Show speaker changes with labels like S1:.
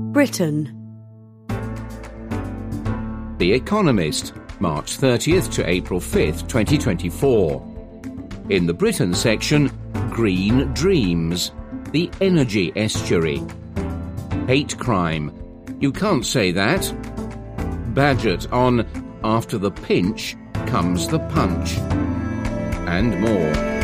S1: Britain.
S2: The Economist, March 30th to April 5th, 2024. In the Britain section, Green Dreams, the energy estuary. Hate crime, you can't say that. Badgett on After the Pinch Comes the Punch. And more.